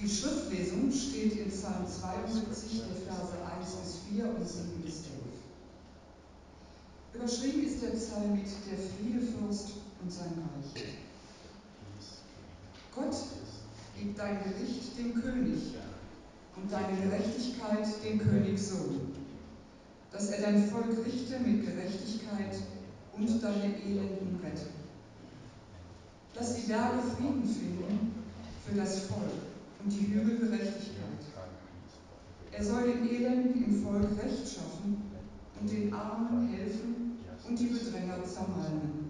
Die Schriftlesung steht in Psalm 72, der Verse 1 bis 4 und 7 bis 11. Überschrieben ist der Psalm mit der Friedefürst und sein Reich. Gott, gib dein Gericht dem König und deine Gerechtigkeit dem Königssohn, dass er dein Volk richte mit Gerechtigkeit und deine Elenden rette. Lass die Berge Frieden finden für das Volk und die Hügel Gerechtigkeit. Er soll den Elenden im Volk Recht schaffen und den Armen helfen und die Bedränger zermalmen.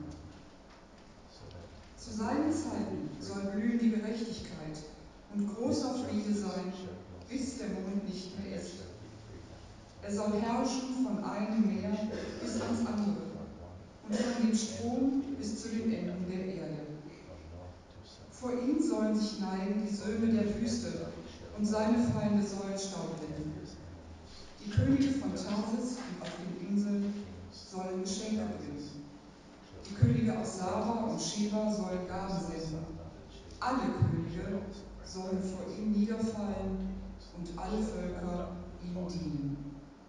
Zu seinen Zeiten soll blühen die Gerechtigkeit und großer Friede sein, bis der Mond nicht mehr ist. Er soll herrschen von einem Meer bis ans andere und von dem Strom bis zu den Enden der Erde. Vor ihm sollen sich neigen die Söhne der Wüste und seine Feinde sollen Staub werden. Die Könige von Tarsis und auf den Inseln sollen Geschenke bringen. Die Könige aus Saba und Sheba sollen Gaben senden. Alle Könige sollen vor ihm niederfallen und alle Völker ihm dienen.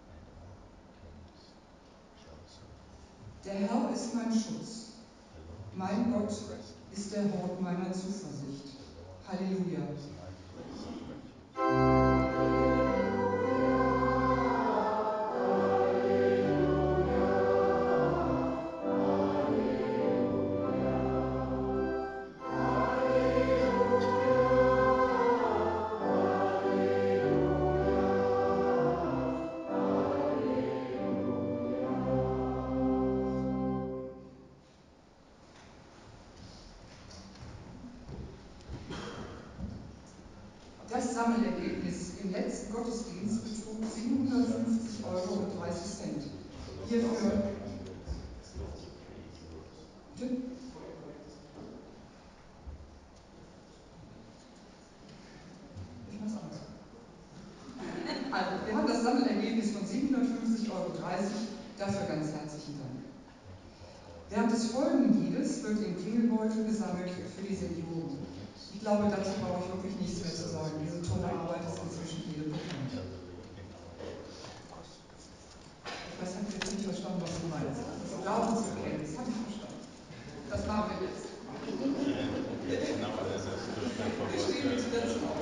Der Herr ist mein Schutz. Mein Gott ist der Hort meiner Zuversicht. Halleluja. Das Sammelergebnis im letzten Gottesdienst betrug 750,30 €. Hierfür bitte? Ich mach's anders. Also, wir haben das Sammelergebnis von 750,30 €. Dafür ganz herzlichen Dank. Während des folgenden Liedes wird im Klingelbeutel gesammelt für die Senioren. Ich glaube, dazu brauche ich wirklich nichts mehr zu sagen. Diese tolle Arbeit ist inzwischen jedem bekannt. Ich weiß, habt ihr jetzt nicht verstanden, was du meinst. Das Glauben zu erkennen, das habe ich verstanden. Das machen wir jetzt. Wir stehen bitte dazu auf.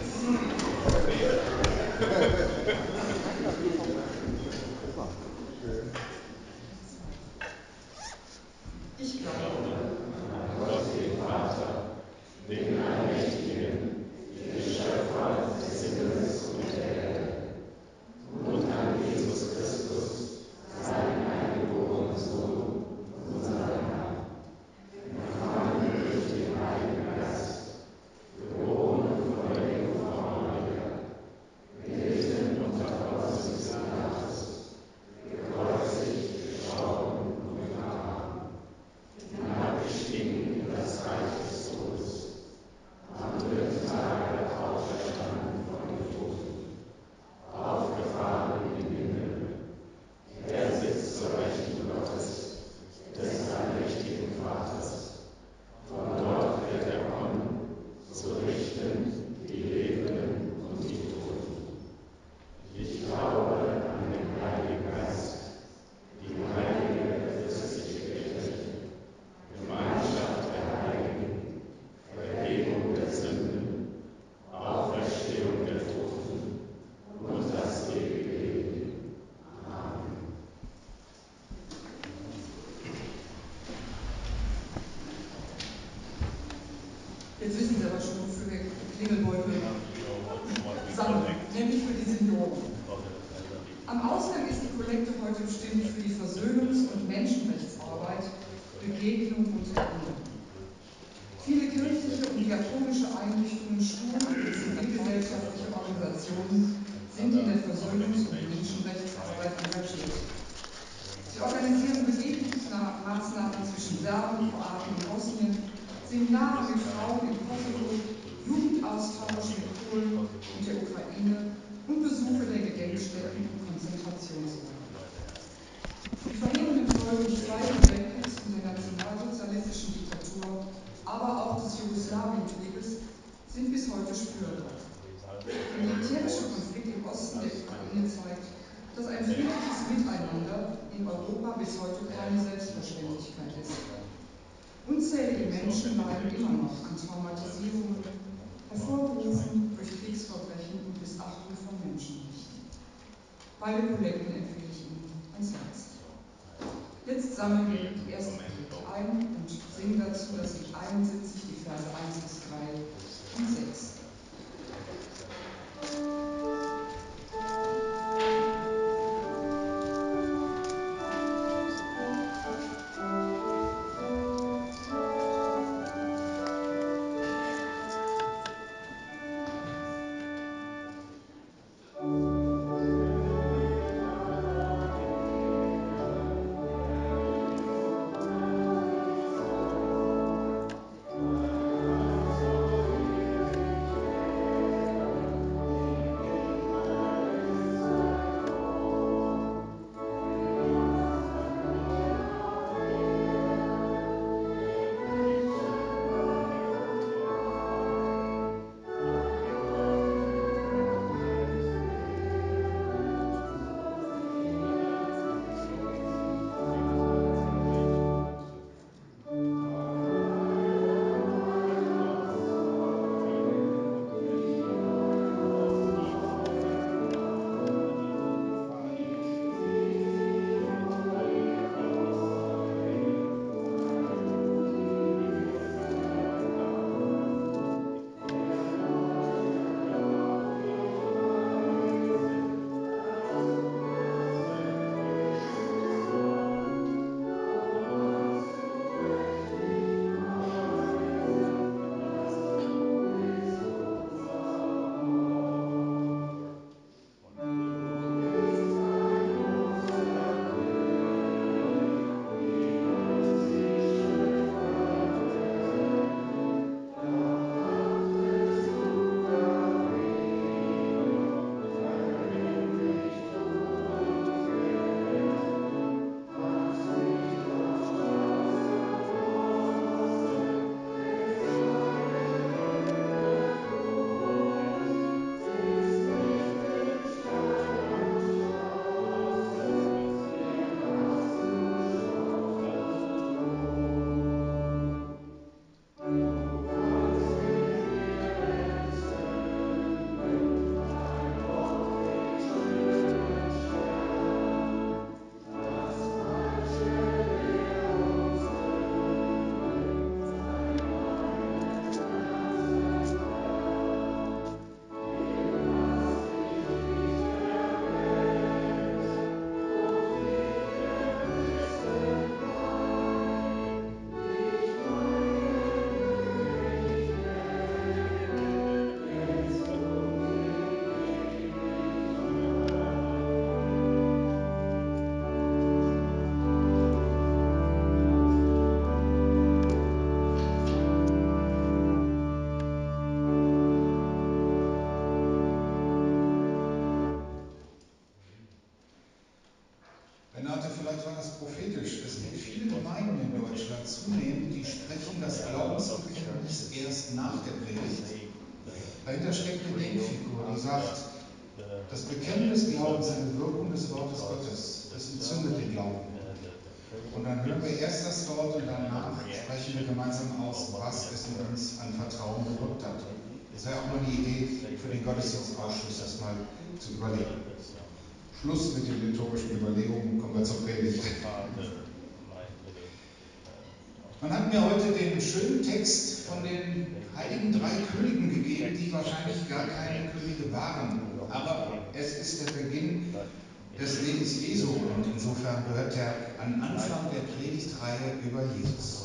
Ich glaube an Gott, den Vater, den Allmächtigen, den Schöpfer des Himmels und der Erde, und an Jesus Christus, seinen eingeborenen Sohn, unseren Herrn, empfangen durch den Heiligen Geist, geboren von der Jungfrau Maria, gelitten unter Pontius Pilatus, gekreuzigt, gestorben und begraben, hinabgestiegen in das Reich des Todes, am dritten Tage auferstanden von den Toten, aufgefahren in den Himmel. Er sitzt zur Rechten Gottes, des allmächtigen Vaters. Von dort wird er kommen, zu richten die Lebenden und die Toten. Ich glaube an den Heiligen Geist, die heilige christliche Kirche, Gemeinschaft der Heiligen, Vergebung der Sünden, Auferstehung der Toten und das ewige Leben. Amen. Jetzt wissen Sie aber schon, wofür wir Klingelbeutel sammeln, nämlich für die Senioren. Am Ausgang ist die Kollekte heute bestimmt für die Versöhnungs- und Menschenrechtsarbeit, Begegnung und Erinnerung. Viele kirchliche und diakonische Einrichtungen, Schulen und zivilgesellschaftliche Organisationen sind in der Versöhnungs- und Menschenrechtsarbeit engagiert. Sie organisieren Begegnungsmaßnahmen zwischen Serben, Kroaten und Bosnien, Seminare mit Frauen im Kosovo, Jugendaustausch mit Polen und der Ukraine und Besuche der Gedenkstätten und Konzentrationslager. Die verheerenden Folgen des Zweiten Weltkriegs und der nationalsozialistischen Diktatur, aber auch des Jugoslawienkrieges sind bis heute spürbar. mir zeigt, dass ein friedliches Miteinander in Europa bis heute keine Selbstverständlichkeit ist. Unzählige Menschen leiden immer noch an Traumatisierungen, hervorgerufen durch Kriegsverbrechen und Missachtung von Menschenrechten. Beide Kollekten empfehle ich Ihnen ans Herz. Jetzt sammeln wir die erste Kollekte ein und singen dazu das Lied 71, die Verse 1 bis 3 und 6. Renate, vielleicht war das prophetisch. Es gibt viele Gemeinden in Deutschland zunehmend, die sprechen das Glaubensbekenntnis erst nach der Predigt. Dahinter steckt eine Denkfigur, die sagt, das Bekennen des Glaubens, eine Wirkung des Wortes Gottes, das entzündet den Glauben. Und dann hören wir erst das Wort und danach sprechen wir gemeinsam aus, was es in uns an Vertrauen gewirkt hat. Das wäre auch mal die Idee für den Gottesdienstausschuss, das mal zu überlegen. Schluss mit den liturgischen Überlegungen, kommen wir zur Predigt. Man hat mir heute den schönen Text von den heiligen 3 Königen gegeben, die wahrscheinlich gar keine Könige waren. Aber es ist der Beginn des Lebens Jesu und insofern gehört er an Anfang der Predigtreihe über Jesus.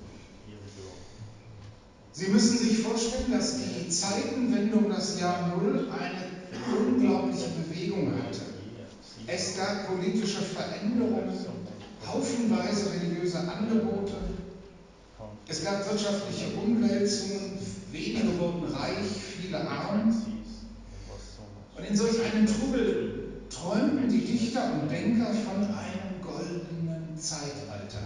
Sie müssen sich vorstellen, dass die Zeitenwende um das Jahr 0 eine unglaubliche Bewegung hatte. Es gab politische Veränderungen, haufenweise religiöse Angebote. Es gab wirtschaftliche Umwälzungen, wenige wurden reich, viele arm. Und in solch einem Trubel träumten die Dichter und Denker von einem goldenen Zeitalter.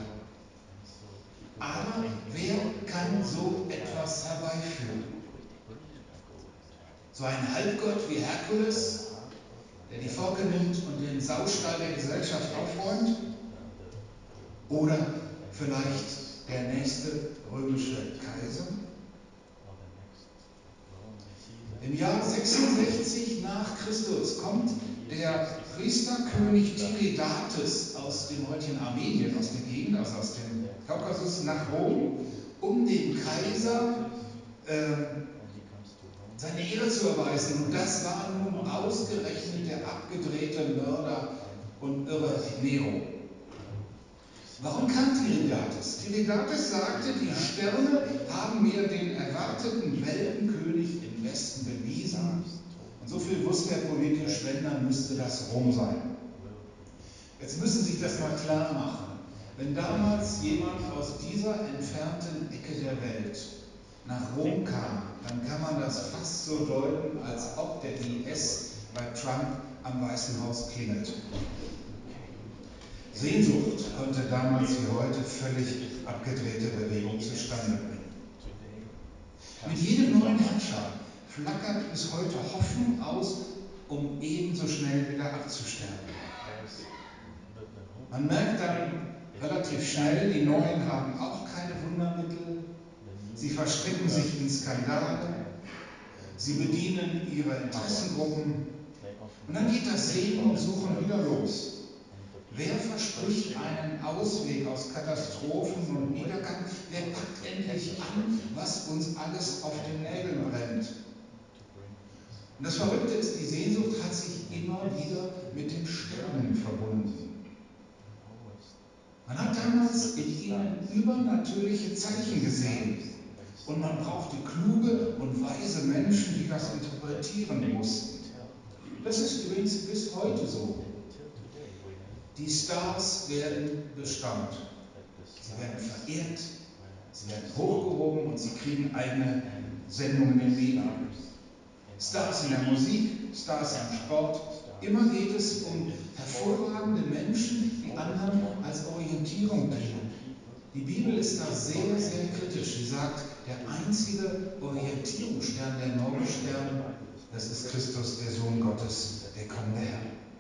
Aber wer kann so etwas herbeiführen? So ein Halbgott wie Herkules, der die Forke nimmt und den Saustall der Gesellschaft aufräumt? Oder vielleicht der nächste römische Kaiser? Im Jahr 66 nach Christus kommt der Priesterkönig Tiridates aus dem heutigen Armenien, aus der Gegend, also aus dem Kaukasus, nach Rom, um dem Kaiser seine Ehre zu erweisen. Und das war nun ausgerechnet der abgedrehte Mörder und Irre Nero. Warum kam Tiridates? Tiridates sagte, die Sterne haben mir den erwarteten Weltenkönig im Westen bewiesen. Und so viel wusste er politisch, wenn, dann müsste das Rom sein. Jetzt müssen Sie sich das mal klar machen. Wenn damals jemand aus dieser entfernten Ecke der Welt nach Rom kam, dann kann man das fast so deuten, als ob der IS bei Trump am Weißen Haus klingelt. Sehnsucht konnte damals wie heute völlig abgedrehte Bewegung zustande bringen. Mit jedem neuen Herrscher flackert bis heute Hoffnung aus, um ebenso schnell wieder abzusterben. Man merkt dann relativ schnell, die Neuen haben auch keine Wundermittel. Sie verstricken sich in Skandale. Sie bedienen ihre Interessengruppen. Und dann geht das Sehen und Suchen wieder los. Wer verspricht einen Ausweg aus Katastrophen und Niedergang? Wer packt endlich an, was uns alles auf den Nägeln brennt? Und das Verrückte ist, die Sehnsucht hat sich immer wieder mit den Sternen verbunden. Man hat damals in ihnen übernatürliche Zeichen gesehen. Und man brauchte kluge und weise Menschen, die das interpretieren mussten. Das ist übrigens bis heute so. Die Stars werden bestaunt. Sie werden verehrt, sie werden hochgehoben und sie kriegen eigene Sendungen in den Medien. Stars in der Musik, Stars im Sport. Immer geht es um hervorragende Menschen, die anderen als Orientierung dienen. Die Bibel ist da sehr, sehr kritisch. Sie sagt, der einzige Orientierungsstern, der Morgenstern, das ist Christus, der Sohn Gottes, der kommende Herr.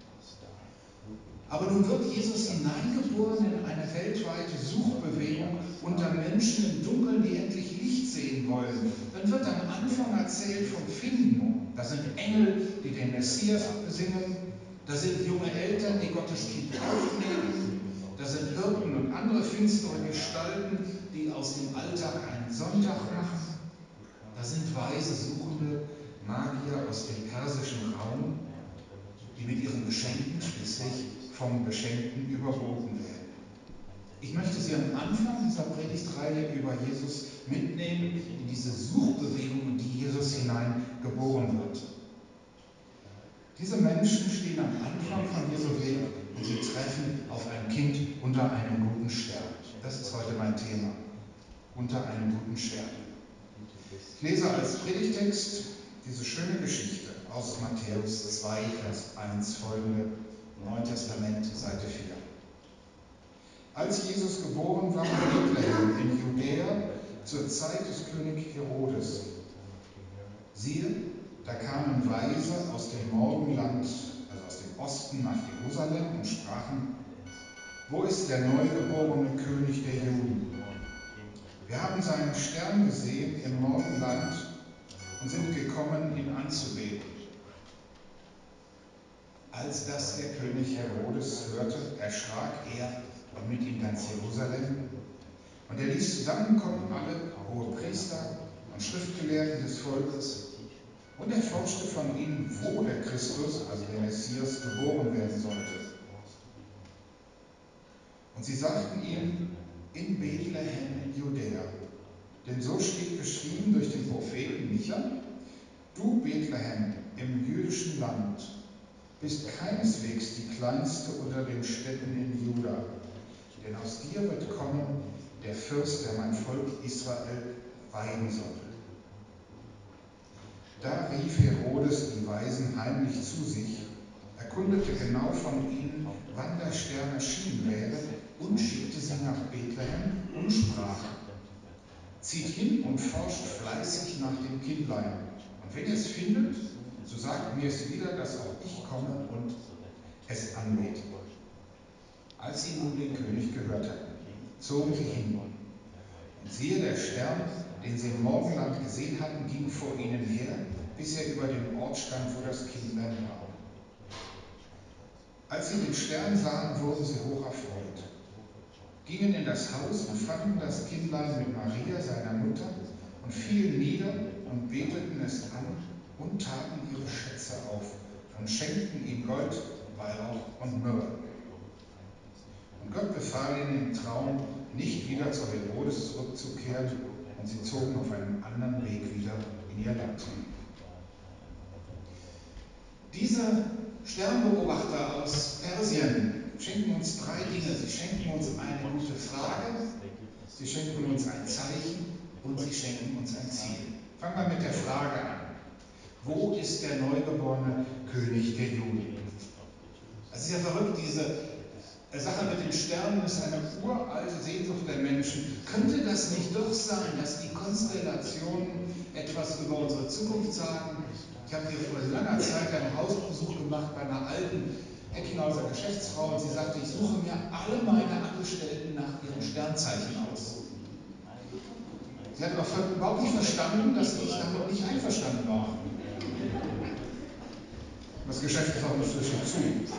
Aber nun wird Jesus hineingeboren in eine weltweite Suchbewegung unter Menschen im Dunkeln, die endlich Licht sehen wollen. Dann wird am Anfang erzählt vom Finden. Da sind Engel, die den Messias besingen. Da sind junge Eltern, die Gottes Kind aufnehmen. Da sind Hirten und andere finstere Gestalten, die aus dem Alltag einen Sonntag machen. Da sind weise Suchende, Magier aus dem persischen Raum, die mit ihren Geschenken schließlich vom Beschenkten überboten werden. Ich möchte Sie am Anfang dieser Predigtreihe über Jesus mitnehmen in diese Suchbewegung, in die Jesus hineingeboren wird. Diese Menschen stehen am Anfang von Jesu Weg und sie treffen auf ein Kind unter einem guten Stern. Das ist heute mein Thema. Unter einem guten Stern. Ich lese als Predigtext diese schöne Geschichte aus Matthäus 2, Vers 1 folgende, Neuen Testament, Seite 4. Als Jesus geboren war in Bethlehem in Judäa zur Zeit des König Herodes. Siehe, da kamen Weise aus dem Morgenland, also aus dem Osten nach Jerusalem und sprachen, wo ist der neugeborene König der Juden? Wir haben seinen Stern gesehen im Morgenland und sind gekommen, ihn anzubeten. Als das der König Herodes hörte, erschrak er und mit ihm ganz Jerusalem. Und er ließ zusammenkommen alle Hohepriester und Schriftgelehrten des Volkes. Und er forschte von ihnen, wo der Christus, also der Messias, geboren werden sollte. Und sie sagten ihm, in Bethlehem in Judäa. Denn so steht geschrieben durch den Propheten Micha, du Bethlehem im jüdischen Land bist keineswegs die kleinste unter den Städten in Juda, denn aus dir wird kommen der Fürst, der mein Volk Israel weiden soll. Da rief Herodes die Weisen heimlich zu sich, erkundete genau von ihnen, wann der Stern erschienen wäre, und schickte sie nach Bethlehem und sprach, zieht hin und forscht fleißig nach dem Kindlein, und wenn ihr es findet, So sagt mir es wieder, dass auch ich komme und es anbete. Als sie nun den König gehört hatten, zogen sie hin. Und siehe, der Stern, den sie im Morgenland gesehen hatten, ging vor ihnen her, bis er über dem Ort stand, wo das Kindlein war. Als sie den Stern sahen, wurden sie hoch erfreut, gingen in das Haus und fanden das Kindlein mit Maria, seiner Mutter, und fielen nieder und beteten es an und taten ihre Schätze auf und schenkten ihm Gold, Weihrauch und Myrrhe. Und Gott befahl ihnen im Traum, nicht wieder zu Herodes zurückzukehren, und sie zogen auf einem anderen Weg wieder in ihr Land. Diese Sternbeobachter aus Persien schenken uns drei Dinge. Sie schenken uns eine gute Frage, sie schenken uns ein Zeichen und sie schenken uns ein Ziel. Fangen wir mit der Frage an. Wo ist der neugeborene König der Juden? Es ist ja verrückt, diese Sache mit den Sternen ist eine uralte Sehnsucht der Menschen. Könnte das nicht doch sein, dass die Konstellationen etwas über unsere Zukunft sagen? Ich habe hier vor langer Zeit einen Hausbesuch gemacht bei einer alten Eckinghauser Geschäftsfrau und sie sagte, ich suche mir alle meine Angestellten nach ihrem Sternzeichen aus. Sie hat aber überhaupt nicht verstanden, dass ich damit nicht einverstanden war. Das Geschäft ist auch inzwischen zu.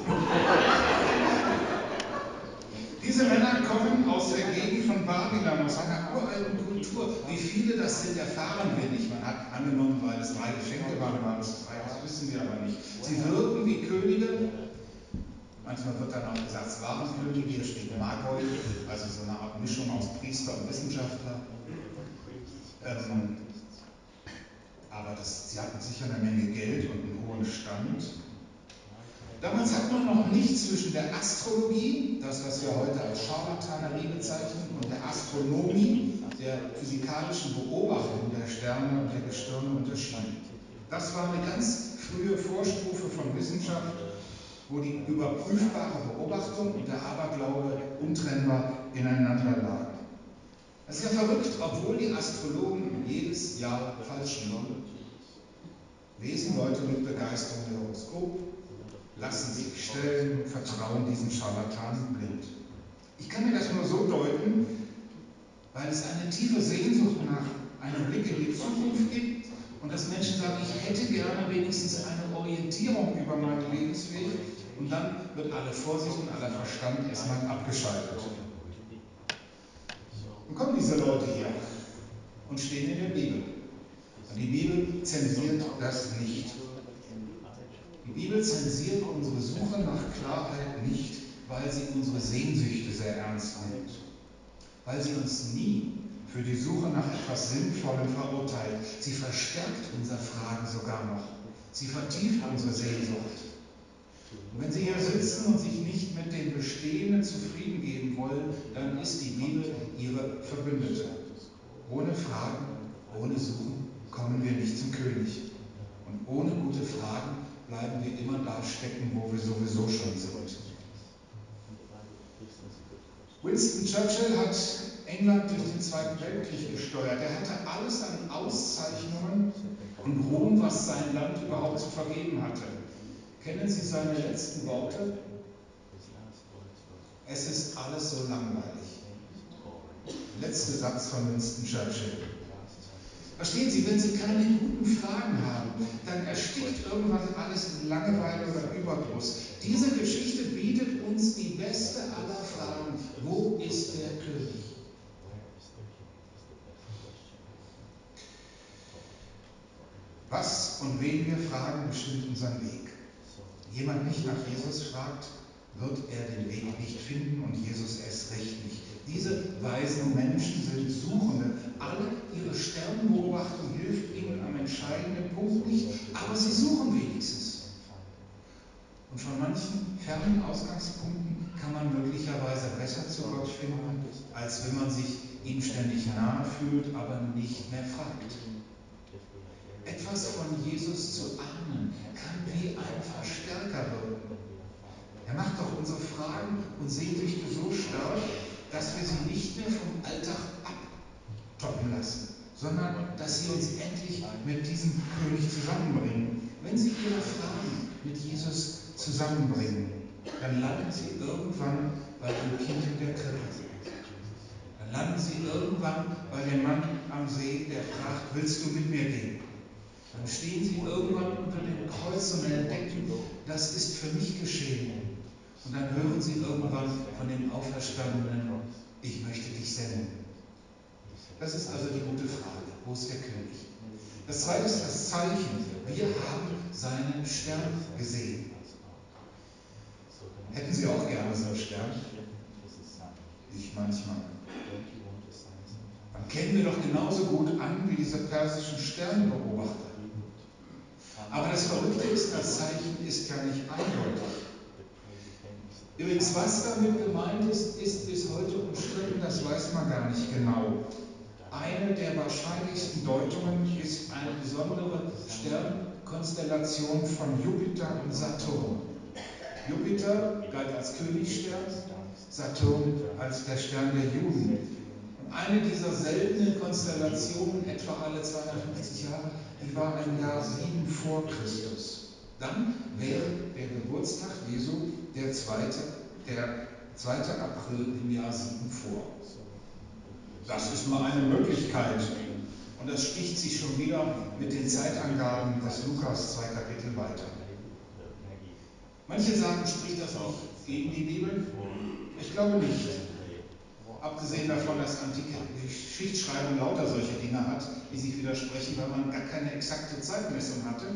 Diese Männer kommen aus der Gegend von Babylon, aus einer uralten Kultur. Wie viele das sind, erfahren wir nicht. Man hat angenommen, weil es 3 Geschenke waren es 3, das wissen wir aber nicht. Sie wirken wie Könige. Manchmal wird dann auch gesagt, es waren Könige. Hier steht Magoi, also so eine Art Mischung aus Priester und Wissenschaftler. Aber sie hatten sicher eine Menge Geld und einen hohen Stand. Damals hat man noch nichts zwischen der Astrologie, das was wir heute als Scharlatanerie bezeichnen, und der Astronomie, der physikalischen Beobachtung der Sterne und der Gestirne unterschieden. Das war eine ganz frühe Vorstufe von Wissenschaft, wo die überprüfbare Beobachtung und der Aberglaube untrennbar ineinander lagen. Das ist ja verrückt, obwohl die Astrologen jedes Jahr falsch liegen, lesen Leute mit Begeisterung ihr Horoskop, lassen sich stellen, vertrauen diesen Scharlatanen blind. Ich kann mir das nur so deuten, weil es eine tiefe Sehnsucht nach einem Blick in die Zukunft gibt und dass Menschen sagen, ich hätte gerne wenigstens eine Orientierung über meinen Lebensweg und dann wird alle Vorsicht und aller Verstand erstmal abgeschaltet. Dann kommen diese Leute hier und stehen in der Bibel. Und die Bibel zensiert das nicht. Die Bibel zensiert unsere Suche nach Klarheit nicht, weil sie unsere Sehnsüchte sehr ernst nimmt, weil sie uns nie für die Suche nach etwas Sinnvollem verurteilt. Sie verstärkt unser Fragen sogar noch. Sie vertieft unsere Sehnsucht. Und wenn Sie hier sitzen und sich nicht mit dem Bestehenden zufrieden geben wollen, dann ist die Bibel Ihre Verbündete. Ohne Fragen, ohne Suchen kommen wir nicht zum König. Und ohne gute Fragen bleiben wir immer da stecken, wo wir sowieso schon sind. Winston Churchill hat England durch den Zweiten Weltkrieg gesteuert. Er hatte alles an Auszeichnungen und Ruhm, was sein Land überhaupt zu vergeben hatte. Kennen Sie seine letzten Worte? Es ist alles so langweilig. Letzter Satz von Winston Churchill. Verstehen Sie, wenn Sie keine guten Fragen haben, dann erstickt irgendwann alles in Langeweile oder Überdruss. Diese Geschichte bietet uns die beste aller Fragen. Wo ist der König? Was und wen wir fragen, bestimmt unseren Weg. Jemand nicht nach Jesus fragt, wird er den Weg nicht finden und Jesus erst recht nicht. Diese weisen Menschen sind Suchende. Alle ihre Sternbeobachtung hilft ihnen am entscheidenden Punkt nicht, aber sie suchen wenigstens. Und von manchen fernen Ausgangspunkten kann man möglicherweise besser zu Gott finden, als wenn man sich ihm ständig nahe fühlt, aber nicht mehr fragt. Etwas von Jesus zu ahnen, kann wie ein Verstärker wirken. Er macht doch unsere Fragen und Sehnsüchte so stark, dass wir sie nicht mehr vom Alltag abtoppen lassen, sondern dass sie uns endlich mit diesem König zusammenbringen. Wenn Sie Ihre Fragen mit Jesus zusammenbringen, dann landen Sie irgendwann bei dem Kind in der Krippe. Dann landen Sie irgendwann bei dem Mann am See, der fragt, willst du mit mir gehen? Dann stehen Sie irgendwann unter dem Kreuz und entdecken, das ist für mich geschehen. Und dann hören Sie irgendwann von dem Auferstandenen, ich möchte dich senden. Das ist also die gute Frage, wo ist der König? Das zweite ist das Zeichen. Wir haben seinen Stern gesehen. Hätten Sie auch gerne so einen Stern? Ich manchmal. Man kämen wir doch genauso gut an wie diese persischen Sternbeobachter. Aber das Verrückte ist, das Zeichen ist ja nicht eindeutig. Übrigens, was damit gemeint ist, ist bis heute umstritten, das weiß man gar nicht genau. Eine der wahrscheinlichsten Deutungen ist eine besondere Sternkonstellation von Jupiter und Saturn. Jupiter galt als Königsstern, Saturn als der Stern der Juden. Und eine dieser seltenen Konstellationen, etwa alle 250 Jahre, die war im Jahr 7 vor Christus. Dann wäre der Geburtstag Jesu der 2. April im Jahr 7 vor. Das ist nur eine Möglichkeit. Und das sticht sich schon wieder mit den Zeitangaben des Lukas 2 Kapitel weiter. Manche sagen, spricht das nicht gegen die Bibel? Ich glaube nicht. Abgesehen davon, dass antike Geschichtsschreibung lauter solche Dinge hat, die sich widersprechen, weil man gar keine exakte Zeitmessung hatte.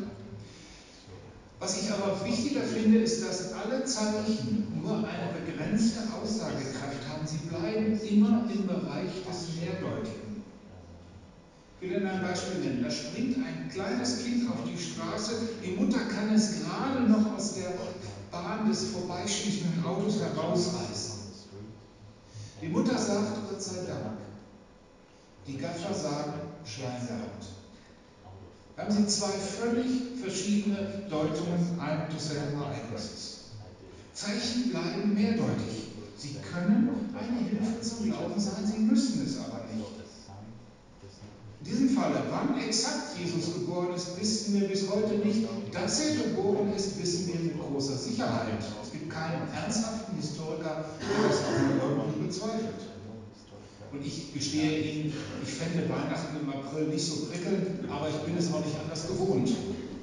Was ich aber wichtiger finde, ist, dass alle Zeichen nur eine begrenzte Aussagekraft haben. Sie bleiben immer im Bereich des Mehrdeutigen. Ich will Ihnen ein Beispiel nennen. Da springt ein kleines Kind auf die Straße, die Mutter kann es gerade noch aus der Bahn des vorbeischießenden Autos herausreißen. Die Mutter sagt, Gott sei Dank. Die Gaffer sagen, Schwein gehabt. Da haben Sie zwei völlig verschiedene Deutungen ein und desselben Ereignisses. Zeichen bleiben mehrdeutig. Sie können eine Hilfe zum Glauben sein, sie müssen es aber nicht. In diesem Falle, wann exakt Jesus geboren ist, wissen wir bis heute nicht. Dass er geboren ist, wissen wir mit großer Sicherheit. Es gibt keinen ernsthaften Historiker, der das auch nur irgendwie bezweifelt. Und ich gestehe Ihnen, ich fände Weihnachten im April nicht so prickelnd, aber ich bin es auch nicht anders gewohnt.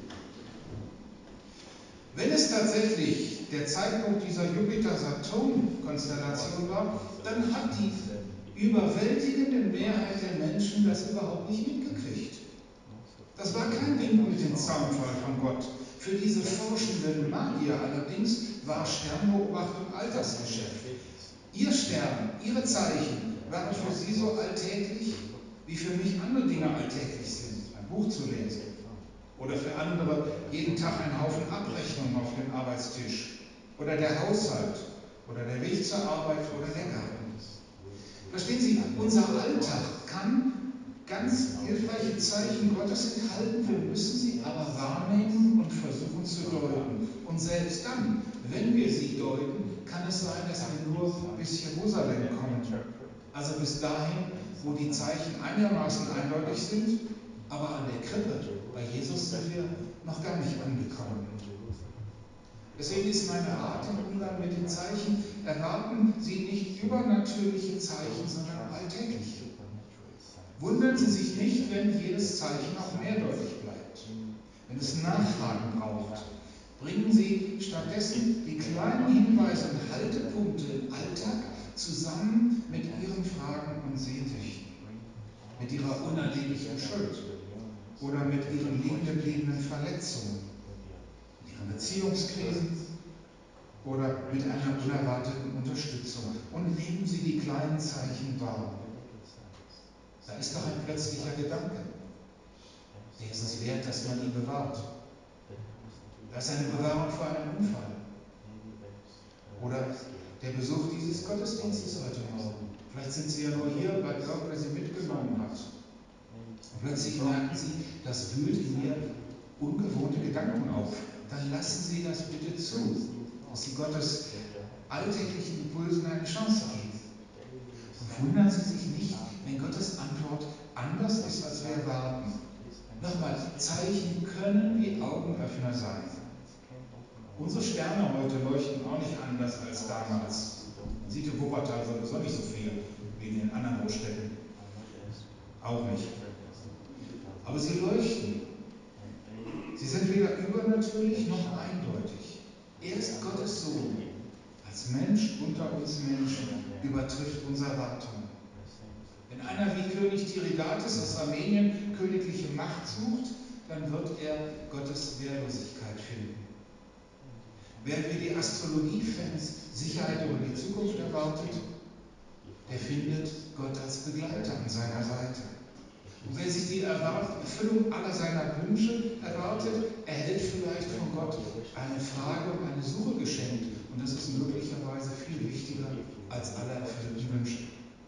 Wenn es tatsächlich der Zeitpunkt dieser Jupiter-Saturn-Konstellation war, dann hat die überwältigende Mehrheit der Menschen das überhaupt nicht mitgekriegt. Das war kein Wink mit dem Zaunfall von Gott. Für diese forschenden Magier allerdings war Sternbeobachtung Alltagsgeschäft. Ihr Stern, ihre Zeichen waren für sie so alltäglich, wie für mich andere Dinge alltäglich sind, ein Buch zu lesen. Oder für andere jeden Tag ein Haufen Abrechnungen auf dem Arbeitstisch. Oder der Haushalt. Oder der Weg zur Arbeit oder der Garten. Verstehen Sie, unser Alltag kann ganz hilfreiche Zeichen Gottes enthalten. Wir müssen sie aber wahrnehmen und versuchen zu deuten. Und selbst dann, wenn wir sie deuten, kann es sein, dass wir nur bis Jerusalem kommen. Also bis dahin, wo die Zeichen einigermaßen eindeutig sind, aber an der Krippe bei Jesus sind wir noch gar nicht angekommen. Deswegen ist mein Rat im Umgang mit den Zeichen, erwarten Sie nicht übernatürliche Zeichen, sondern alltägliche. Wundern Sie sich nicht, wenn jedes Zeichen auch mehrdeutig bleibt, wenn es Nachfragen braucht. Bringen Sie stattdessen die kleinen Hinweise und Haltepunkte im Alltag zusammen mit Ihren Fragen und Sehnsüchten, mit Ihrer unerledigten Schuld oder mit Ihren liegen gebliebenen Verletzungen, mit Ihren Beziehungskrisen oder mit einer unerwarteten Unterstützung. Und nehmen Sie die kleinen Zeichen wahr. Da ist doch ein plötzlicher Gedanke. Der ist es wert, dass man ihn bewahrt. Da ist eine Bewahrung vor einem Unfall. Oder der Besuch dieses Gottesdienstes heute Morgen. Vielleicht sind Sie ja nur hier, weil irgendwer Sie mitgenommen hat. Und plötzlich merken Sie, das wühlt in mir ungewohnte Gedanken auf. Dann lassen Sie das bitte zu, dass Sie Gottes alltäglichen Impulsen eine Chance geben. Und wundern Sie sich nicht, wenn Gottes Antwort anders ist, als wir erwarten. Nochmal, Zeichen können wie Augenöffner sein. Unsere Sterne heute leuchten auch nicht anders als damals. Man sieht in Wuppertal sowieso nicht so viel wie in den anderen Großstädten. Auch nicht. Aber sie leuchten. Sie sind weder übernatürlich noch eindeutig. Er ist Gottes Sohn. Als Mensch unter uns Menschen übertrifft unsere Erwartungen. Wenn einer wie König Tiridates aus Armenien königliche Macht sucht, dann wird er Gottes Wehrlosigkeit finden. Während wie die Astrologie-Fans Sicherheit über die Zukunft erwartet, der findet Gott als Begleiter an seiner Seite. Und wer sich die Erfüllung aller seiner Wünsche erwartet, erhält vielleicht von Gott eine Frage und eine Suche geschenkt. Und das ist möglicherweise viel wichtiger als alle erfüllten Wünsche.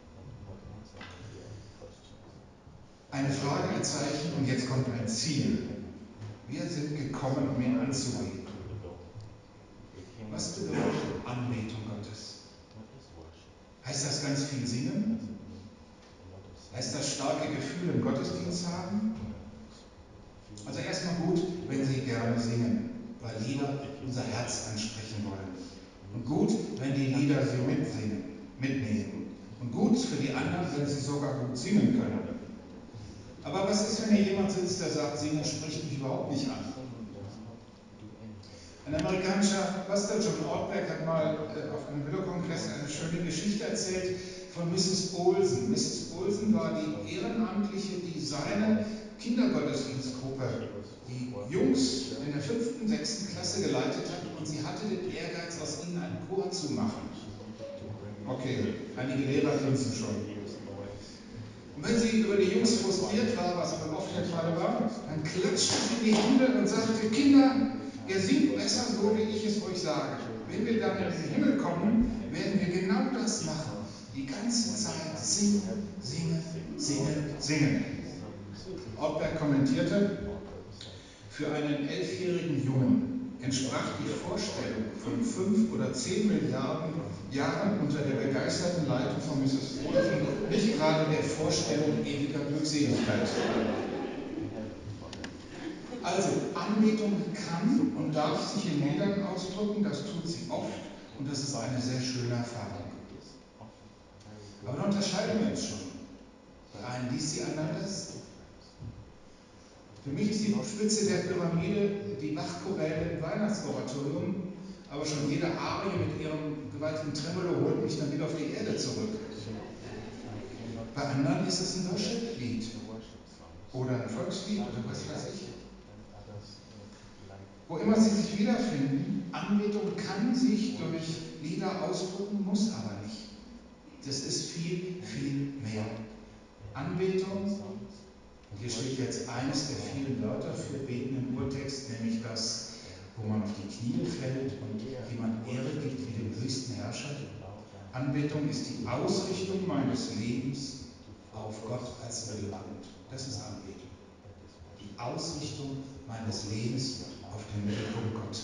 Eine Frage, ein Zeichen und jetzt kommt ein Ziel. Wir sind gekommen, um ihn anzubeten. Was bedeutet Anbetung Gottes? Heißt das ganz viel singen? Heißt das starke Gefühle im Gottesdienst haben? Also erstmal gut, wenn Sie gerne singen, weil Lieder unser Herz ansprechen wollen. Und gut, wenn die Lieder Sie mitnehmen. Und gut für die anderen, wenn Sie sogar gut singen können. Aber was ist, wenn hier jemand sitzt, der sagt, Singen spricht mich überhaupt nicht an? Ein amerikanischer Pastor, John Ortberg, hat mal auf einem Willow-Kongress eine schöne Geschichte erzählt von Mrs. Olsen. Mrs. Olsen war die Ehrenamtliche, die seine Kindergottesdienstgruppe, die Jungs in der 5., 6. Klasse geleitet hat, und sie hatte den Ehrgeiz, aus ihnen einen Chor zu machen. Okay, einige Lehrer grinsen schon. Und wenn sie über die Jungs frustriert war, was wohl oft der Fall war, dann klatschte sie in die Hände und sagte, Kinder, ihr singt besser so, wie ich es euch sage. Wenn wir dann in den Himmel kommen, werden wir genau das machen. Die ganze Zeit singen, singen, singen, singen. Ortberg kommentierte, für einen 11-jährigen Jungen entsprach die Vorstellung von 5 oder 10 Milliarden Jahren unter der begeisterten Leitung von Mrs. Olsen nicht gerade der Vorstellung ewiger Glückseligkeit. Also, Anbetung kann und darf sich in Liedern ausdrücken, das tut sie oft und das ist eine sehr schöne Erfahrung. Aber da unterscheiden wir uns schon. Die einen dies, die anderen das. Für mich ist die Spitze der Pyramide die Bachchoräle im Weihnachtsoratorium, aber schon jede Arie mit ihrem gewaltigen Tremolo holt mich dann wieder auf die Erde zurück. Bei anderen ist es ein Worship-Lied oder ein Volkslied oder was weiß ich. Wo immer Sie sich wiederfinden, Anbetung kann sich durch Lieder ausdrücken, muss aber nicht. Das ist viel, viel mehr. Anbetung, und hier steht jetzt eines der vielen Wörter für Beten im Urtext, nämlich das, wo man auf die Knie fällt und jemand Ehre gibt wie dem höchsten Herrscher. Anbetung ist die Ausrichtung meines Lebens auf Gott als Mittelpunkt. Das ist Anbetung. Die Ausrichtung meines Lebens auf den Mittelpunkt Gott.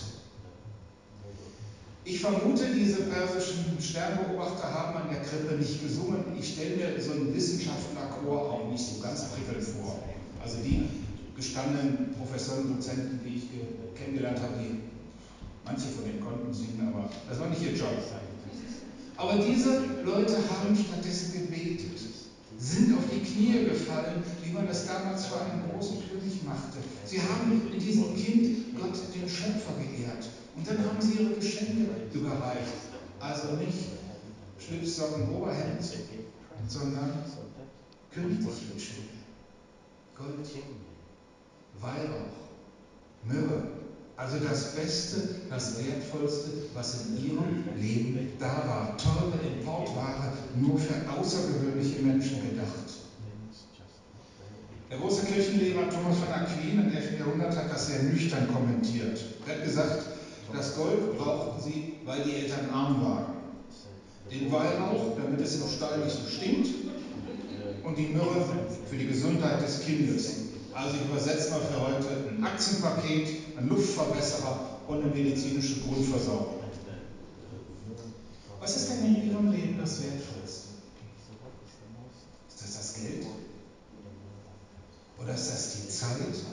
Ich vermute, diese persischen Sternbeobachter haben an der Krippe nicht gesungen. Ich stelle mir so einen Wissenschaftlerchor auch nicht so ganz prickelnd vor. Also die gestandenen Professoren und Dozenten, die ich kennengelernt habe, manche von denen konnten singen, aber das war nicht ihr Job. Aber diese Leute haben stattdessen gebetet, sind auf die Knie gefallen, wie man das damals für einen großen König machte. Sie haben in diesem Kind Gott, den Schöpfer, geehrt. Und dann haben sie ihre Geschenke überreicht. Also nicht Schlipssocken, Oberhemd, sondern königliche Geschenke. Gold, Weihrauch, Myrrhe. Also das Beste, das Wertvollste, was in ihrem Leben da war. Teure Importware, nur für außergewöhnliche Menschen gedacht. Der große Kirchenlehrer Thomas von Aquin im 11. Jahrhundert hat das sehr nüchtern kommentiert. Er hat gesagt, das Gold brauchten sie, weil die Eltern arm waren. Den Weihrauch, damit es im Stall nicht so stinkt. Und die Myrrhe für die Gesundheit des Kindes. Also ich übersetze mal für heute ein Aktienpaket, ein Luftverbesserer und eine medizinische Grundversorgung. Was ist denn in Ihrem Leben das Wertvollste? Ist das das Geld? Oder ist das die Zeit,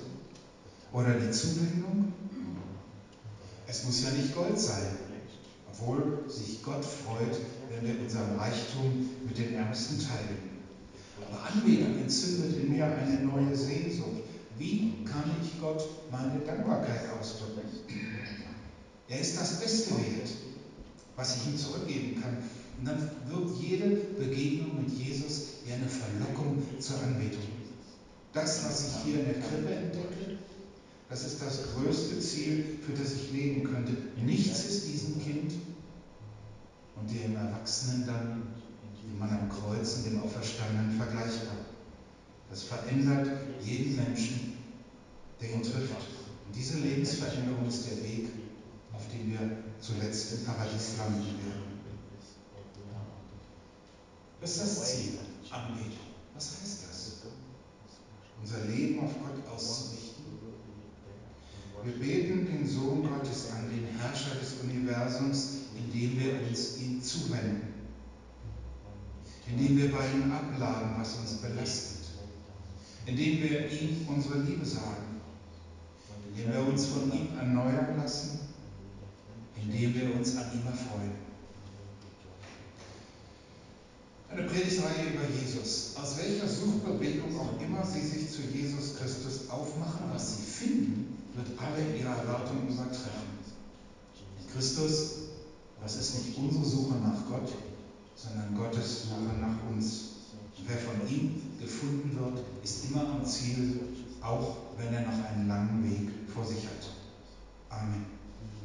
Oder die Zuwendung? Es muss ja nicht Gold sein, obwohl sich Gott freut, wenn wir unseren Reichtum mit den Ärmsten teilen. Aber Anbetung entzündet in mir eine neue Sehnsucht. Wie kann ich Gott meine Dankbarkeit ausdrücken? Er ist das Beste wert, was ich ihm zurückgeben kann. Und dann wird jede Begegnung mit Jesus wie eine Verlockung zur Anbetung. Das, was ich hier in der Krippe entdecke, das ist das größte Ziel, für das ich leben könnte. Nichts ist diesem Kind und dem Erwachsenen dann, dem Mann am Kreuz und dem Auferstandenen vergleichbar. Das verändert jeden Menschen, der ihn trifft. Und diese Lebensveränderung ist der Weg, auf dem wir zuletzt im Paradies landen werden. Das ist das Ziel, Anbetung. Was heißt das? Unser Leben auf Gott auszurichten. Wir beten den Sohn Gottes an, den Herrscher des Universums, indem wir uns ihm zuwenden. Indem wir bei ihm abladen, was uns belastet. Indem wir ihm unsere Liebe sagen. Indem wir uns von ihm erneuern lassen. Indem wir uns an ihm erfreuen. Eine Predigtreihe über Jesus. Aus welcher Suchbewegung auch immer Sie sich zu Jesus Christus aufmachen, was Sie finden, wird alle Ihre Erwartungen übertreffen. Christus, das ist nicht unsere Suche nach Gott, sondern Gottes Suche nach uns. Und wer von ihm gefunden wird, ist immer am Ziel, auch wenn er noch einen langen Weg vor sich hat. Amen.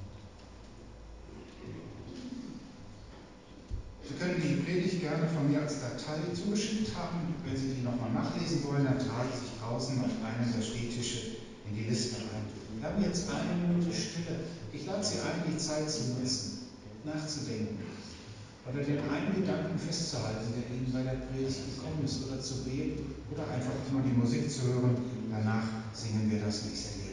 Sie können die Predigt gerne von mir als Datei zugeschickt haben. Wenn Sie die nochmal nachlesen wollen, dann tragen Sie sich draußen auf einem der Stehtische in die Liste ein. Wir haben jetzt eine Minute Stille. Ich lade Sie ein, die Zeit zu nutzen, nachzudenken oder den einen Gedanken festzuhalten, der Ihnen bei der Predigt gekommen ist, oder zu beten oder einfach nur die Musik zu hören. Danach singen wir das nächste Lied.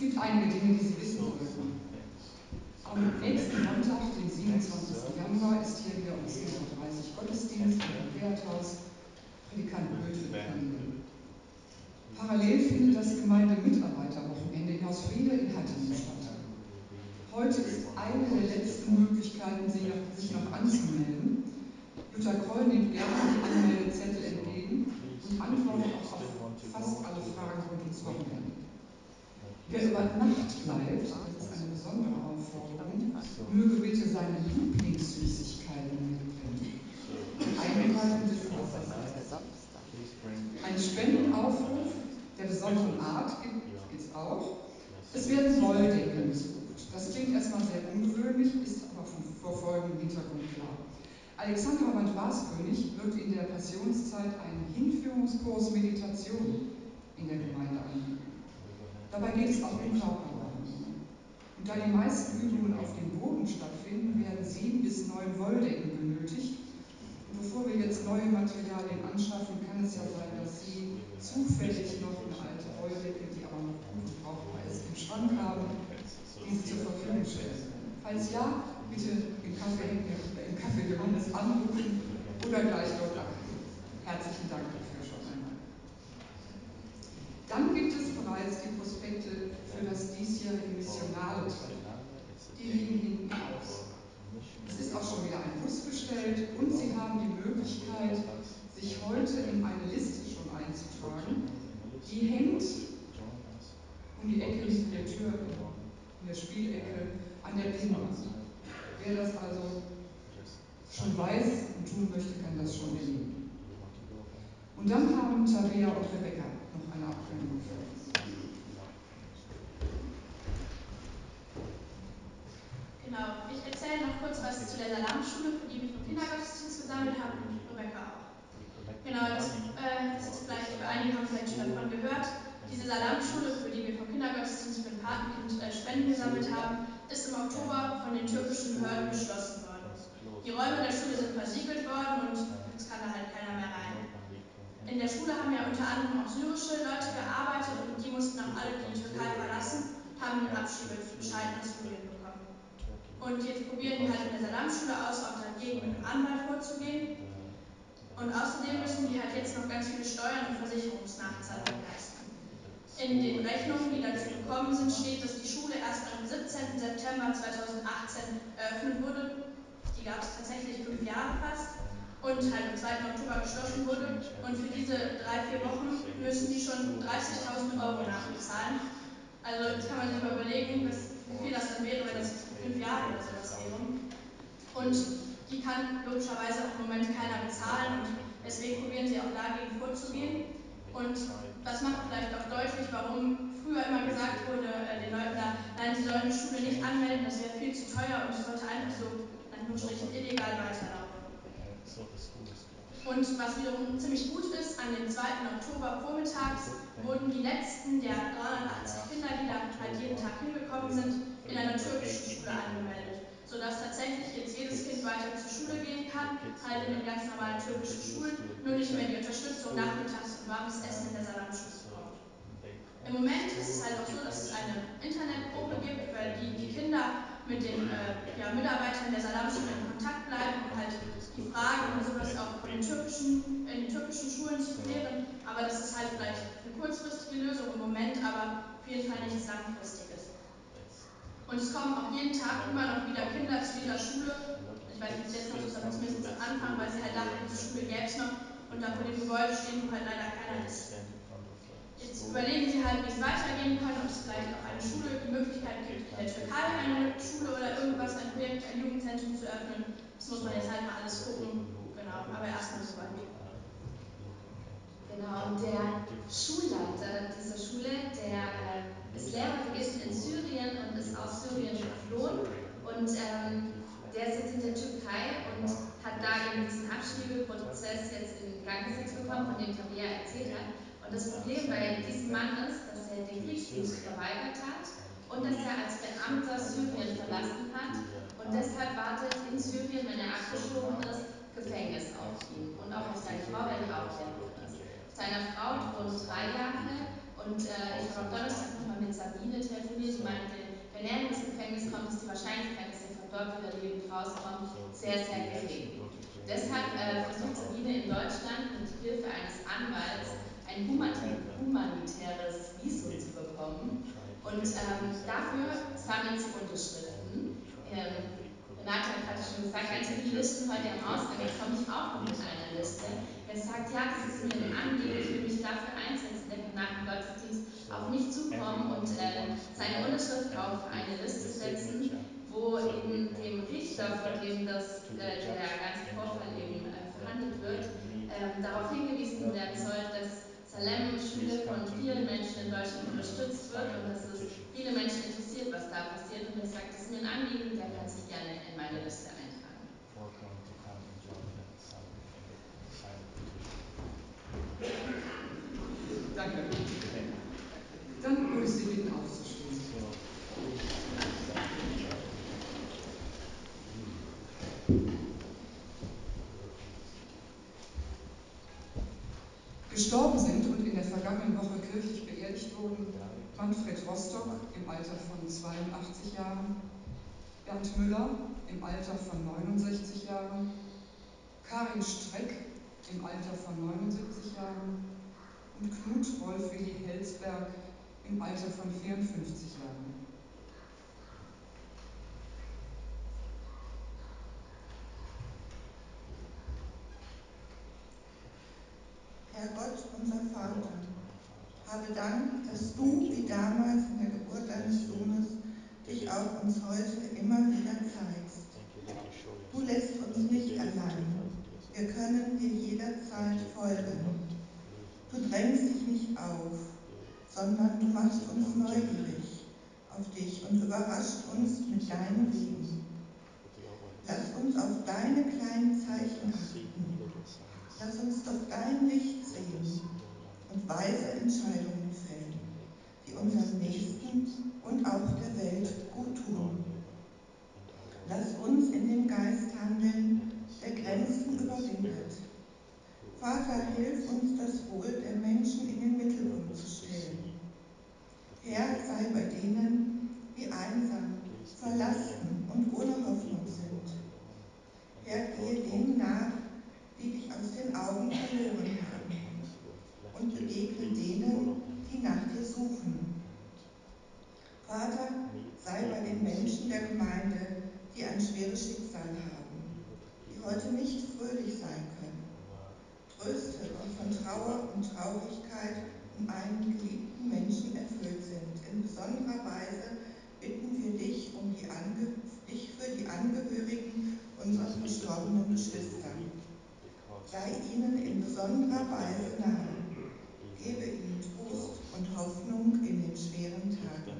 gibt einige Dinge, die Sie wissen sollten. Am nächsten Sonntag, den 27. Januar, ist hier wieder um 10:30 Uhr Gottesdienst im Konzerthaus. Predikant Goethe predigen. Parallel findet das Gemeindemitarbeiterwochenende in Haus Friede in Hattingen statt. Heute ist eine der letzten Möglichkeiten, sich noch anzumelden. Jutta Kroll nimmt gerne die Anmeldezettel entgegen und antwortet auch auf fast alle Fragen rund ums Wochenende. Wer über Nacht bleibt, das ist eine besondere Aufforderung, möge bitte seine Lieblingssüßigkeiten mitbringen. Die Einhaltung des Wasserseils. Ein Spendenaufruf der besonderen Art gibt es auch. Es werden Wolldecken gesucht. Das klingt erstmal sehr ungewöhnlich, ist aber vor folgendem Hintergrund klar. Alexandra Band-Waskönig wird in der Passionszeit einen Hinführungskurs Meditation in der Gemeinde anbieten. Dabei geht es auch um Körperreinigung. Und da die meisten Übungen auf dem Boden stattfinden, werden 7 bis 9 Wolldecken benötigt. Und bevor wir jetzt neue Materialien anschaffen, kann es ja sein, dass Sie zufällig noch eine alte Wolldecke, die aber noch gut und brauchbar ist, im Schrank haben, die Sie zur Verfügung stellen können. Falls ja, bitte im Café Johannes anrufen oder gleich dort abgeben. Herzlichen Dank dafür schon einmal. Dann gibt es bereits die Prospekte für das diesjährige missionale Treffen. Die liegen hinten aus. Es ist auch schon wieder ein Bus bestellt und Sie haben die Möglichkeit, sich heute in eine Liste schon einzutragen. Die hängt um die Ecke hinter der Tür, in der Spielecke, an der Pinnwand. Wer das also schon weiß und tun möchte, kann das schon erledigen. Und dann haben Tabea und Rebecca noch eine Abkündigung für uns. Genau, ich erzähle noch kurz was zu der Salamschule, für die wir für Kindergottesdienst gesammelt haben und Rebecca auch. Genau, das ist jetzt vielleicht, für einige haben vielleicht schon davon gehört, diese Salamschule, für die wir vom Kindergottesdienst für ein Patenkind Spenden gesammelt haben, ist im Oktober von den türkischen Behörden geschlossen worden. Die Räume der Schule sind versiegelt worden und jetzt kann da halt keiner mehr rein. In der Schule haben ja unter anderem auch syrische Leute gearbeitet und die mussten auch alle die Türkei verlassen und haben einen Abschiebebescheid nach Syrien bekommen. Und jetzt probieren die halt in der Salamschule aus, auch dagegen mit einem Anwalt vorzugehen. Und außerdem müssen die halt jetzt noch ganz viele Steuern und Versicherungsnachzahlungen leisten. In den Rechnungen, die dazu gekommen sind, steht, dass die Schule erst am 17. September 2018 eröffnet wurde. Die gab es tatsächlich 5 Jahre fast und halt am 2. Oktober geschlossen wurde. Und für diese 3-4 Wochen müssen die schon 30.000 Euro nachbezahlen. Also jetzt kann man sich mal überlegen, wie viel das dann wäre, wenn das jetzt für 5 Jahre oder sowas wäre. Und die kann logischerweise auch im Moment keiner bezahlen und deswegen probieren sie auch dagegen vorzugehen. Und das macht vielleicht auch deutlich, warum früher immer gesagt wurde den Leuten da, nein, sie sollen die Schule nicht anmelden, das wäre viel zu teuer und es sollte einfach so in Anführungsstrichen illegal weiterlaufen. Und was wiederum ziemlich gut ist, an dem 2. Oktober vormittags wurden die letzten der 380 Kinder, die da halt jeden Tag hingekommen sind, in einer türkischen Schule angemeldet, sodass tatsächlich jetzt jedes Kind weiter zur Schule gehen kann, halt in den ganz normalen türkischen Schulen, nur nicht mehr die Unterstützung nachmittags und warmes Essen in der Salamschule bekommt. Im Moment ist es halt auch so, dass es eine Internetgruppe gibt, über die die Kinder mit den Mitarbeitern der Salamschule in Kontakt bleiben, um halt die Fragen und sowas auch in den türkischen Schulen zu klären. Aber das ist halt vielleicht eine kurzfristige Lösung im Moment, aber auf jeden Fall nichts Langfristiges. Und es kommen auch jeden Tag immer noch wieder Kinder zu dieser Schule. Ich weiß nicht, wie es jetzt noch so ist, aber zumindest am Anfang, weil sie halt dachten, diese Schule gäbe es noch und da vor dem Gebäude stehen, wo halt leider keiner ist. Jetzt überlegen sie halt, wie es weitergehen kann, ob es vielleicht auch eine Schule die Möglichkeit gibt, in der Türkei eine Schule oder irgendwas, ein Projekt, ein Jugendzentrum zu öffnen. Das muss man jetzt halt mal alles gucken. Genau, aber erstmal soweit. Genau, und der Schulleiter dieser Schule, der ist Lehrer gewesen in Syrien und ist aus Syrien geflohen. Und der ist jetzt in der Türkei und hat da eben diesen Abschiebeprozess jetzt in Gang gesetzt bekommen, von dem Tabea erzählt hat. Und das Problem bei diesem Mann ist, dass er den Kriegsdienst verweigert hat und dass er als Beamter Syrien verlassen hat. Und deshalb wartet in Syrien, wenn er abgeschoben ist, Gefängnis auf ihn und auch auf seine Frau, weil die auch Lehrerin ist. Seiner Frau drohen 3 Jahre und ich habe am Donnerstag nochmal mit mit Sabine telefoniert, die meinte, wenn er in das Gefängnis kommt, ist die Wahrscheinlichkeit, dass er von dort wieder lebend rauskommt, sehr, sehr gering. Deshalb versucht Sabine in Deutschland mit Hilfe eines Anwalts ein humanitäres Visum zu bekommen. Und dafür sammelt sie Unterschriften. Renate hat gerade schon gesagt, ganz viele Listen heute am Ausgang. Jetzt komme ich auch noch mit einer Liste. Er sagt, ja, das ist mir ein Anliegen, ich will mich dafür einsetzen. Der kann nach dem Gottesdienst auf mich zukommen und seine Unterschrift auf eine Liste setzen, wo eben dem Richter, vor dem der ganze Vorfall eben verhandelt wird, darauf hingewiesen werden soll, dass Salem-Schule von vielen Menschen in Deutschland unterstützt wird und dass es viele Menschen interessiert, was da passiert. Und er sagt, das ist mir ein Anliegen, der kann sich gerne in meine Liste eintragen. Danke. Dann würde ich Sie bitten, aufzustehen. Gestorben sind und in der vergangenen Woche kirchlich beerdigt wurden Manfred Rostock im Alter von 82 Jahren, Bernd Müller im Alter von 69 Jahren, Karin Streck im Alter von 79 Jahren und Knut Rolf Willi Helsberg im Alter von 54 Jahren. Herr Gott, unser Vater, habe Dank, dass du, wie damals in der Geburt deines Sohnes, dich auch uns heute immer wieder zeigst. Du lässt uns nicht allein. Wir können dir jederzeit folgen. Du drängst dich nicht auf, sondern du machst uns neugierig auf dich und überrascht uns mit deinen Wegen. Lass uns auf deine kleinen Zeichen achten. Lass uns doch dein Licht sehen und weise Entscheidungen fällen, die unserem Nächsten und auch der Welt gut tun. Lass uns in dem Geist handeln, der Grenzen überwindet. Vater, hilf uns, das Wohl der Menschen in den Mittelpunkt zu stellen. Herr, sei bei denen, die einsam, verlassen und ohne Hoffnung sind. Herr, gehe denen nach, die dich aus den Augen verloren haben, und begegne denen, die nach dir suchen. Vater, sei bei den Menschen der Gemeinde, die ein schweres Schicksal haben, die heute nicht fröhlich sein können. Tröste, die von Trauer und Traurigkeit um einen geliebten Menschen erfüllt sind. In besonderer Weise bitten wir dich für die Angehörigen unserer verstorbenen Geschwister. Sei ihnen in besonderer Weise nahe. Gebe ihnen Trost und Hoffnung in den schweren Tagen.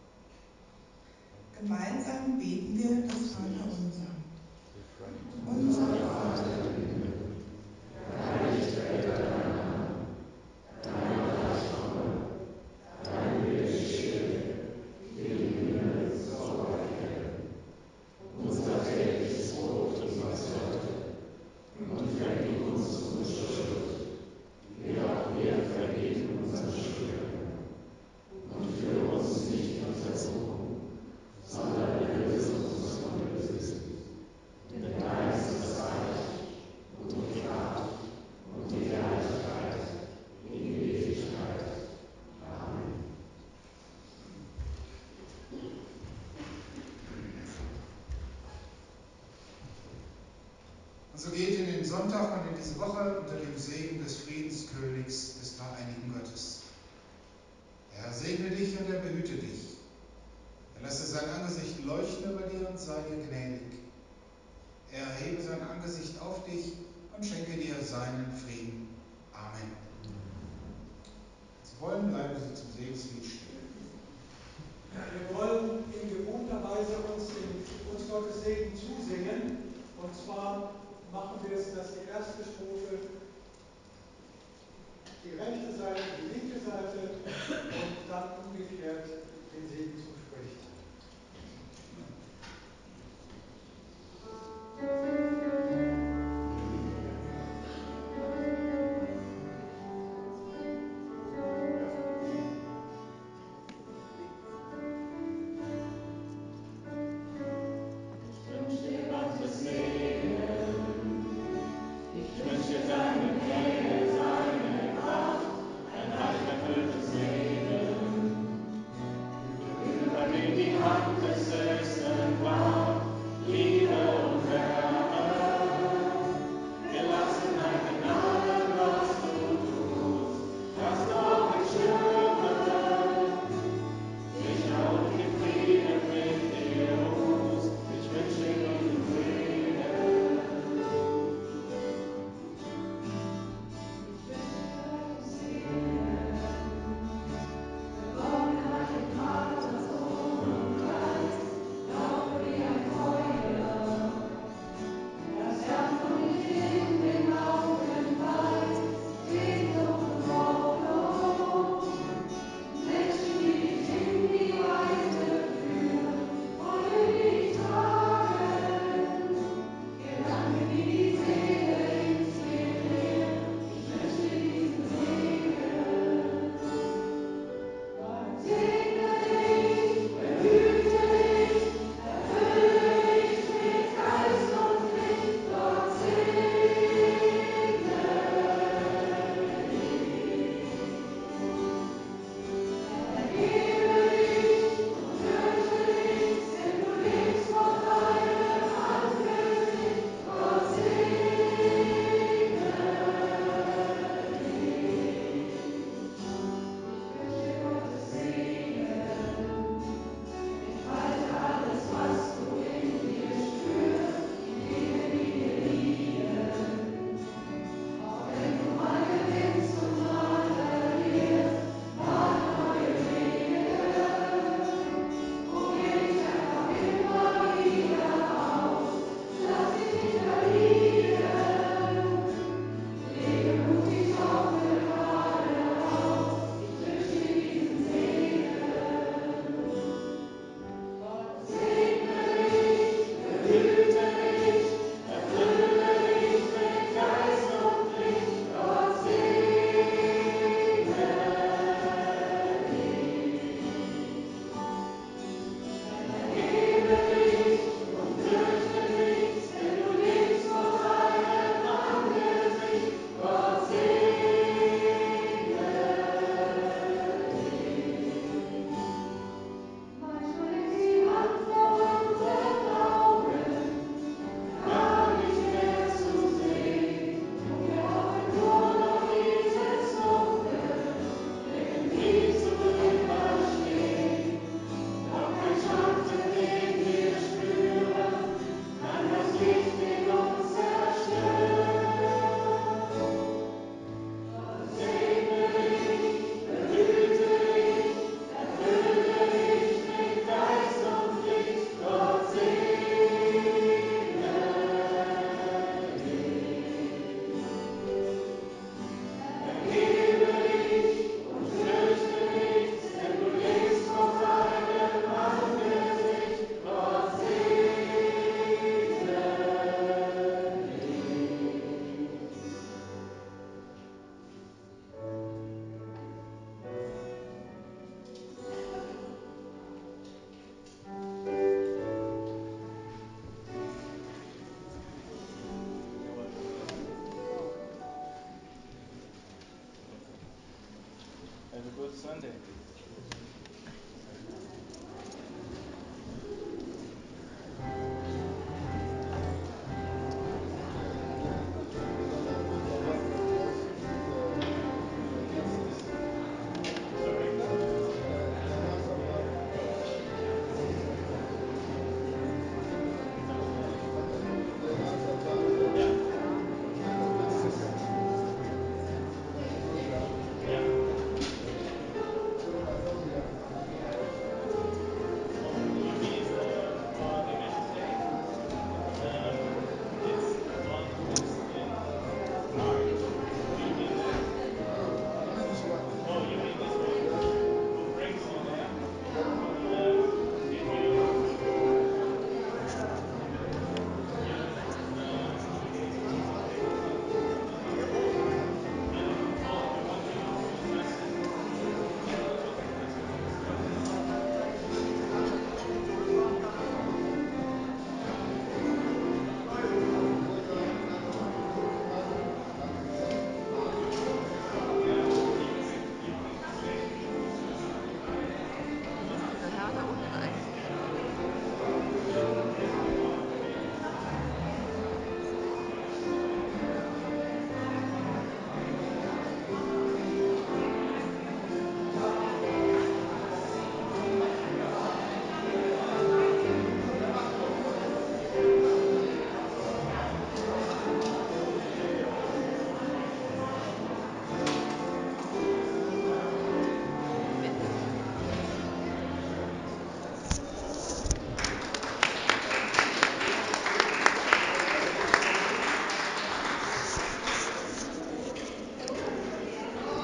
Gemeinsam beten wir das Vaterunser. Unser Vater im Himmel, geheiligt werde dein Name, dein Reich komme, dein Wille geschehe, wie im Himmel, so auf Erden. Unser tägliches Brot gib uns heute und vergib uns unsere Schuld, wie auch wir vergeben unseren Schuldnern. Und führe uns nicht in Versuchung, sondern erlöse uns von dem Bösen. Denn dein ist das Reich und die Kraft und die Herrlichkeit in Ewigkeit. Amen. Und so geht in den Sonntag und in diese Woche unter dem Segen des Friedenskönigs des dreieinigen Gottes. Er segne dich und er behüte dich. Er lasse sein Angesicht leuchten über dir und sei dir gnädig. Er erhebe sein Angesicht auf dich und schenke dir seinen Frieden. Amen. Sie wollen, bleiben Sie zum Segenslied stehen. Wir wollen in gewohnter Weise uns Gottes Segen zusingen. Und zwar machen wir es, dass die erste Strophe die rechte Seite, die linke Seite und dann umgekehrt den Segen zuspricht. Good Sunday.